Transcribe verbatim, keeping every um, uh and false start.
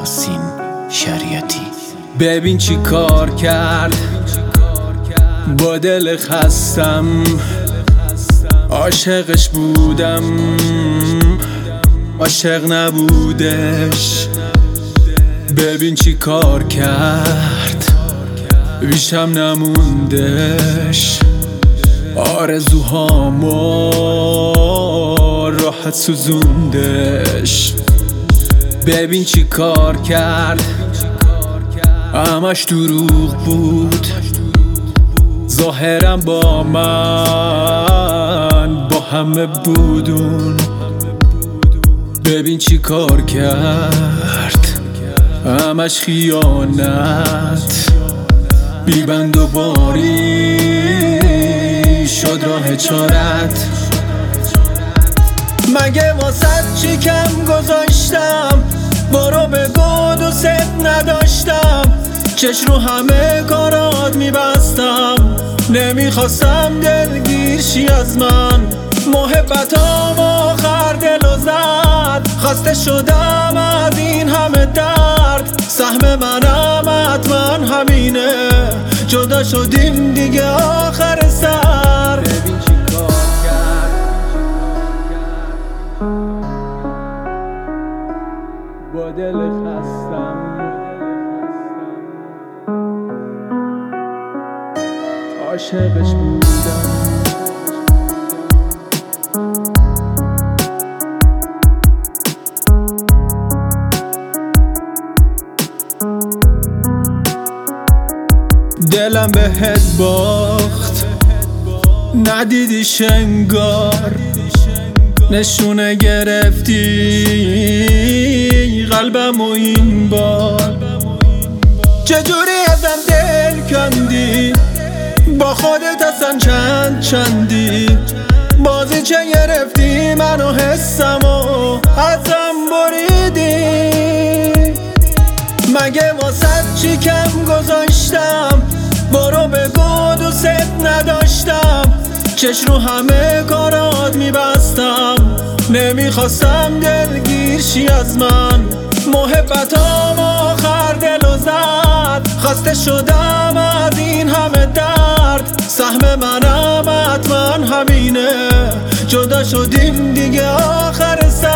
یاسین شریعتی. ببین چی کار کرد با دل خستم، عاشقش بودم عاشق نبودش. ببین چی کار کرد بیشم نموندش، آرزوهامو راحت سوزوندش. ببین چی کار کرد همش دروغ بود، ظاهرم با من با همه بودون. ببین چی کار کرد همش خیانت، بیبند و باری شد راه چارت. مگه واسه چی کم گذاشتم، برو بگو دوست نداشتم. چش رو همه کارات میبستم، نمیخواستم دلگیر شی از من. محبتام آخر دلو زد، خسته شدم از این همه درد. سهم منم حتما همینه، جدا شدیم دیگه آخر سر. ببین چی کار کرد با دل خستم، عاشقش بودم. دلم بهت باخت ندیدیش انگار، نشونه گرفتی قلبم و این بار. چجوری ازم دل کندی، با خودت اصلا چند چندی. بازی چه گرفتی منو حسم و ازم بریدی. مگه واسه چی کم گذاشتم، برو بگو دوست نداشتم. چش رو همه کارات میبستم، نمیخواستم دلگیر شی از من. محبتام آخر دلو زد، خسته شدم از این همه درد. سهم منم حتما همینه، جدا شدیم دیگه آخر سر.